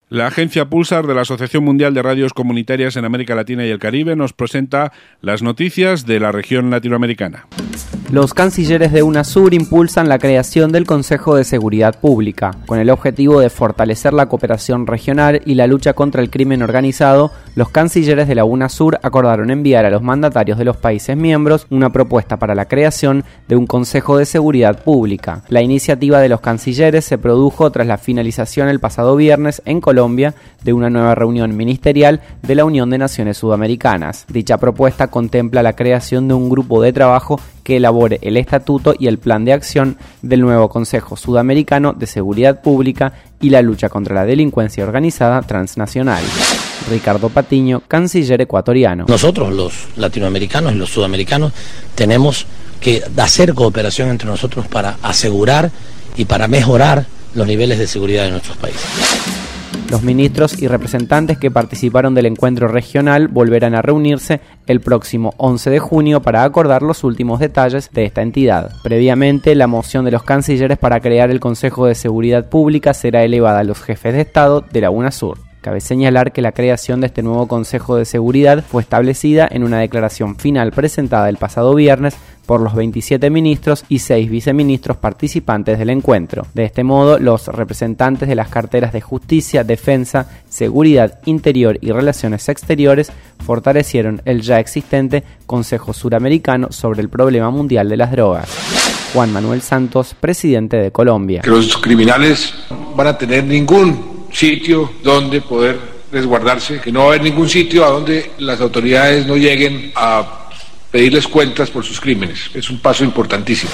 La agencia Pulsar de la Asociación Mundial de Radios Comunitarias en América Latina y el Caribe nos presenta las noticias de la región latinoamericana. Los cancilleres de UNASUR impulsan la creación del Consejo de Seguridad Pública. Con el objetivo de fortalecer la cooperación regional y la lucha contra el crimen organizado, los cancilleres de la UNASUR acordaron enviar a los mandatarios de los países miembros una propuesta para la creación de un Consejo de Seguridad Pública. La iniciativa de los cancilleres se produjo tras la finalización el pasado viernes en Colombia de una nueva reunión ministerial de la Unión de Naciones Sudamericanas. Dicha propuesta contempla la creación de un grupo de trabajo que elabore el estatuto y el plan de acción del nuevo Consejo Sudamericano de Seguridad Pública y la lucha contra la delincuencia organizada transnacional. Ricardo Patiño, canciller ecuatoriano. Nosotros, los latinoamericanos y los sudamericanos, tenemos que hacer cooperación entre nosotros para asegurar y para mejorar los niveles de seguridad de nuestros países. Los ministros y representantes que participaron del encuentro regional volverán a reunirse el próximo 11 de junio para acordar los últimos detalles de esta entidad. Previamente, la moción de los cancilleres para crear el Consejo de Seguridad Pública será elevada a los jefes de Estado de la UNASUR. Cabe señalar que la creación de este nuevo Consejo de Seguridad fue establecida en una declaración final presentada el pasado viernes por los 27 ministros y 6 viceministros participantes del encuentro. De este modo, los representantes de las carteras de Justicia, Defensa, Seguridad, Interior y Relaciones Exteriores fortalecieron el ya existente Consejo Suramericano sobre el problema mundial de las drogas. Juan Manuel Santos, presidente de Colombia. Que los criminales van a tener ningún sitio donde poder resguardarse, que no va a haber ningún sitio a donde las autoridades no lleguen a pedirles cuentas por sus crímenes. Es un paso importantísimo.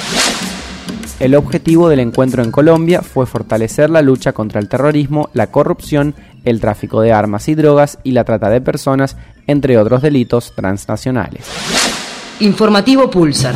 El objetivo del encuentro en Colombia fue fortalecer la lucha contra el terrorismo, la corrupción, el tráfico de armas y drogas y la trata de personas, entre otros delitos transnacionales. Informativo Pulsar.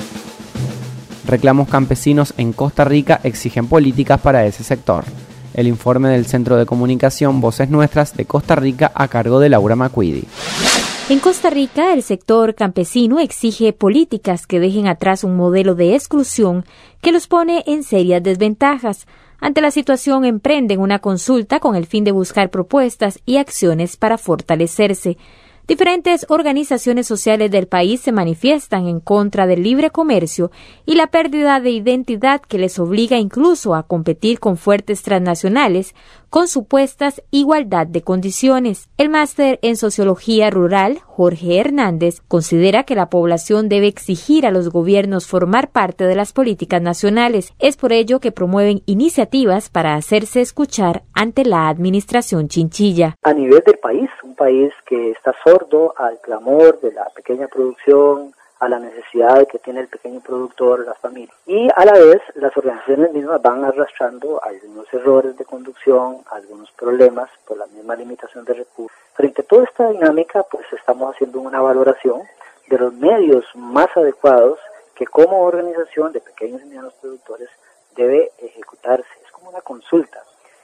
Reclamos campesinos en Costa Rica exigen políticas para ese sector. El informe del Centro de Comunicación Voces Nuestras de Costa Rica a cargo de Laura Macquidi. En Costa Rica, el sector campesino exige políticas que dejen atrás un modelo de exclusión que los pone en serias desventajas. Ante la situación, emprenden una consulta con el fin de buscar propuestas y acciones para fortalecerse. Diferentes organizaciones sociales del país se manifiestan en contra del libre comercio y la pérdida de identidad que les obliga incluso a competir con fuertes transnacionales con supuestas igualdad de condiciones. El máster en Sociología Rural, Jorge Hernández, considera que la población debe exigir a los gobiernos formar parte de las políticas nacionales. Es por ello que promueven iniciativas para hacerse escuchar ante la administración chinchilla. A nivel del país, un país que está sordo al clamor de la pequeña producción, a la necesidad que tiene el pequeño productor, las familias. Y a la vez, las organizaciones mismas van arrastrando algunos errores de conducción, algunos problemas por la misma limitación de recursos. Frente a toda esta dinámica, pues estamos haciendo una valoración de los medios más adecuados que como organización de pequeños y medianos productores debe ejecutarse. Es como una consulta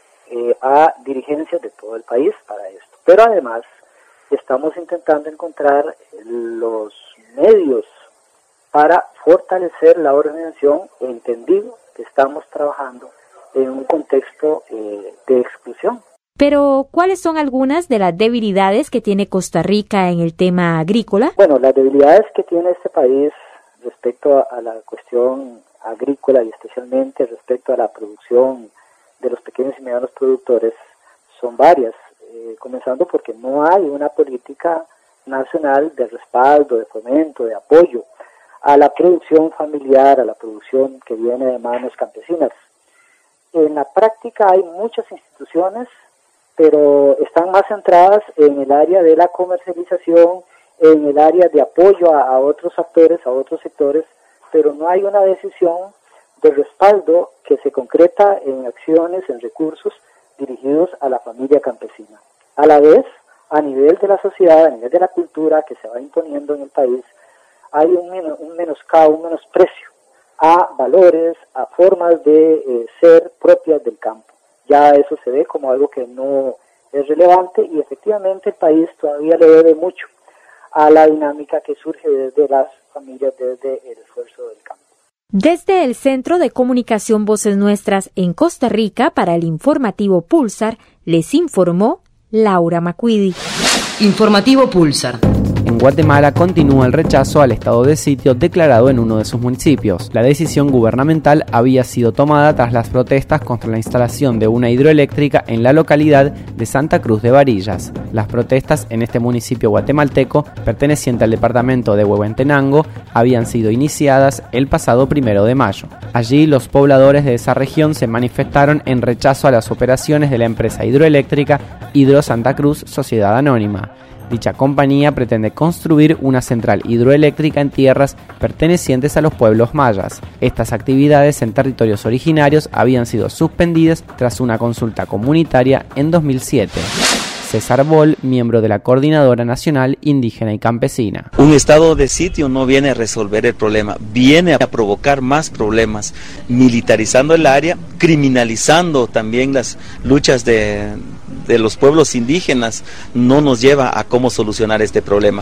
a dirigencias de todo el país para esto. Pero además, estamos intentando encontrar los medios para fortalecer la organización, entendido que estamos trabajando en un contexto de exclusión. Pero, ¿cuáles son algunas de las debilidades que tiene Costa Rica en el tema agrícola? Bueno, las debilidades que tiene este país respecto a la cuestión agrícola y especialmente respecto a la producción de los pequeños y medianos productores son varias, comenzando porque no hay una política nacional de respaldo, de fomento, de apoyo a la producción familiar, a la producción que viene de manos campesinas. En la práctica hay muchas instituciones, pero están más centradas en el área de la comercialización, en el área de apoyo a otros actores, a otros sectores, pero no hay una decisión de respaldo que se concreta en acciones, en recursos dirigidos a la familia campesina. A la vez, a nivel de la sociedad, a nivel de la cultura que se va imponiendo en el país, hay un menoscabo, un menosprecio a valores, a formas de ser propias del campo. Ya eso se ve como algo que no es relevante y efectivamente el país todavía le debe mucho a la dinámica que surge desde las familias, desde el esfuerzo del campo. Desde el Centro de Comunicación Voces Nuestras en Costa Rica para el informativo Pulsar, les informó Laura Macuidi. Informativo Pulsar. En Guatemala continúa el rechazo al estado de sitio declarado en uno de sus municipios. La decisión gubernamental había sido tomada tras las protestas contra la instalación de una hidroeléctrica en la localidad de Santa Cruz de Varillas. Las protestas en este municipio guatemalteco, perteneciente al departamento de Huehuetenango, habían sido iniciadas el pasado 1 de mayo. Allí los pobladores de esa región se manifestaron en rechazo a las operaciones de la empresa hidroeléctrica Hidro Santa Cruz Sociedad Anónima. Dicha compañía pretende construir una central hidroeléctrica en tierras pertenecientes a los pueblos mayas. Estas actividades en territorios originarios habían sido suspendidas tras una consulta comunitaria en 2007. César Boll, miembro de la Coordinadora Nacional Indígena y Campesina. Un estado de sitio no viene a resolver el problema, viene a provocar más problemas, militarizando el área, criminalizando también las luchas de los pueblos indígenas, no nos lleva a cómo solucionar este problema.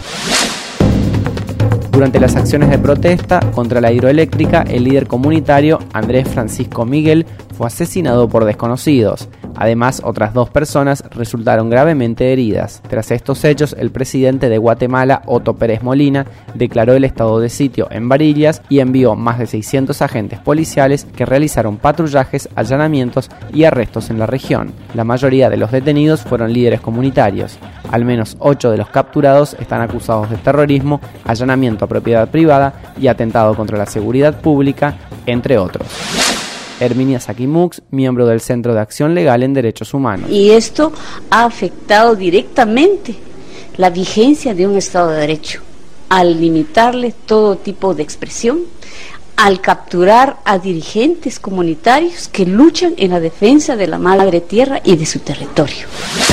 Durante las acciones de protesta contra la hidroeléctrica, el líder comunitario Andrés Francisco Miguel fue asesinado por desconocidos. Además, otras 2 personas resultaron gravemente heridas. Tras estos hechos, el presidente de Guatemala, Otto Pérez Molina, declaró el estado de sitio en Varillas y envió más de 600 agentes policiales que realizaron patrullajes, allanamientos y arrestos en la región. La mayoría de los detenidos fueron líderes comunitarios. Al menos 8 de los capturados están acusados de terrorismo, allanamiento a propiedad privada y atentado contra la seguridad pública, entre otros. Herminia Sakimux, miembro del Centro de Acción Legal en Derechos Humanos. Y esto ha afectado directamente la vigencia de un Estado de Derecho, al limitarle todo tipo de expresión, al capturar a dirigentes comunitarios que luchan en la defensa de la madre tierra y de su territorio.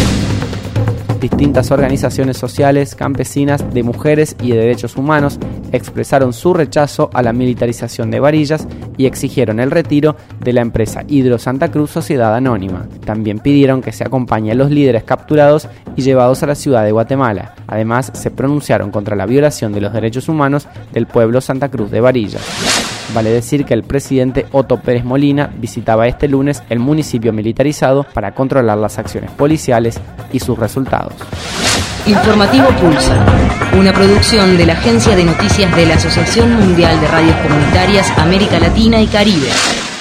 Distintas organizaciones sociales, campesinas, de mujeres y de derechos humanos expresaron su rechazo a la militarización de Varillas y exigieron el retiro de la empresa Hidro Santa Cruz Sociedad Anónima. También pidieron que se acompañe a los líderes capturados y llevados a la ciudad de Guatemala. Además, se pronunciaron contra la violación de los derechos humanos del pueblo Santa Cruz de Varillas. Vale decir que el presidente Otto Pérez Molina visitaba este lunes el municipio militarizado para controlar las acciones policiales y sus resultados. Informativo Pulsar, una producción de la Agencia de Noticias de la Asociación Mundial de Radios Comunitarias América Latina y Caribe.